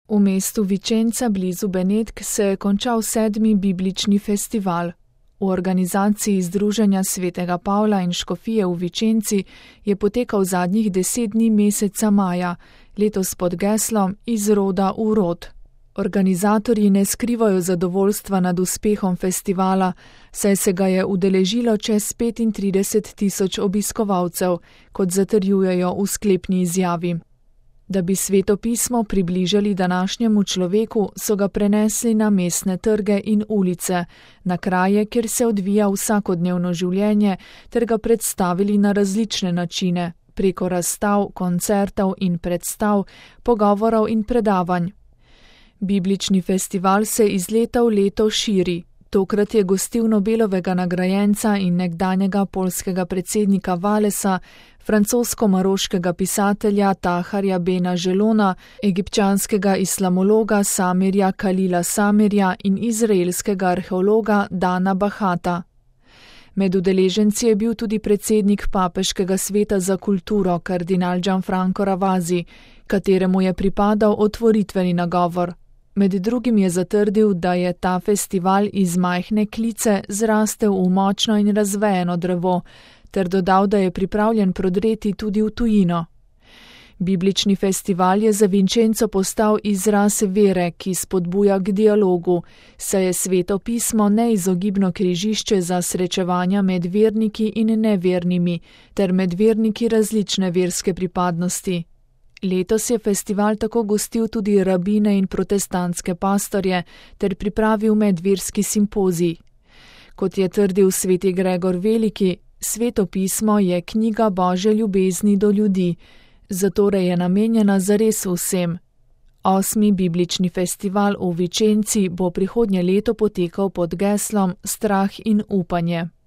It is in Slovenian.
V mestu Vicenza blizu Benetk se je končal 7. biblični festival. V organizaciji Združenja svetega Pavla in škofije v Vicenci je potekal zadnjih 10 dni meseca maja, letos pod geslom Iz roda v rod. Organizatorji ne skrivajo zadovoljstva nad uspehom festivala, saj se ga je udeležilo čez 35.000 obiskovalcev, kot zatrjujejo v sklepni izjavi. Da bi Sveto pismo približali današnjemu človeku, so ga prenesli na mestne trge in ulice, na kraje, kjer se odvija vsakodnevno življenje, ter ga predstavili na različne načine, preko razstav, koncertov in predstav, pogovorov in predavanj. Biblični festival se iz leta v leto širi. Tokrat je gostil Nobelovega nagrajenca in nekdanjega poljskega predsednika Walesa, francosko-maroškega pisatelja Taharja Bena Jelona, egipčanskega islamologa Samirja Kalila Samirja in izraelskega arheologa Dana Bahata. Med udeleženci je bil tudi predsednik Papeškega sveta za kulturo, kardinal Gianfranco Ravasi, kateremu je pripadal otvoritveni nagovor. Med drugim je zatrdil, da je ta festival iz majhne klice zrastel v močno in razvejeno drevo, ter dodal, da je pripravljen prodreti tudi v tujino. Biblični festival je za Vincenzo postal izraz vere, ki spodbuja k dialogu, saj je Sveto pismo neizogibno križišče za srečevanja med verniki in nevernimi, ter med verniki različne verske pripadnosti. Letos je festival tako gostil tudi rabine in protestantske pastorje ter pripravil medverski simpozij. Kot je trdil sveti Gregor Veliki, Sveto pismo je knjiga Božje ljubezni do ljudi, zatorej je namenjena zares vsem. 8. biblični festival v Vicenci bo prihodnje leto potekal pod geslom Strah in upanje.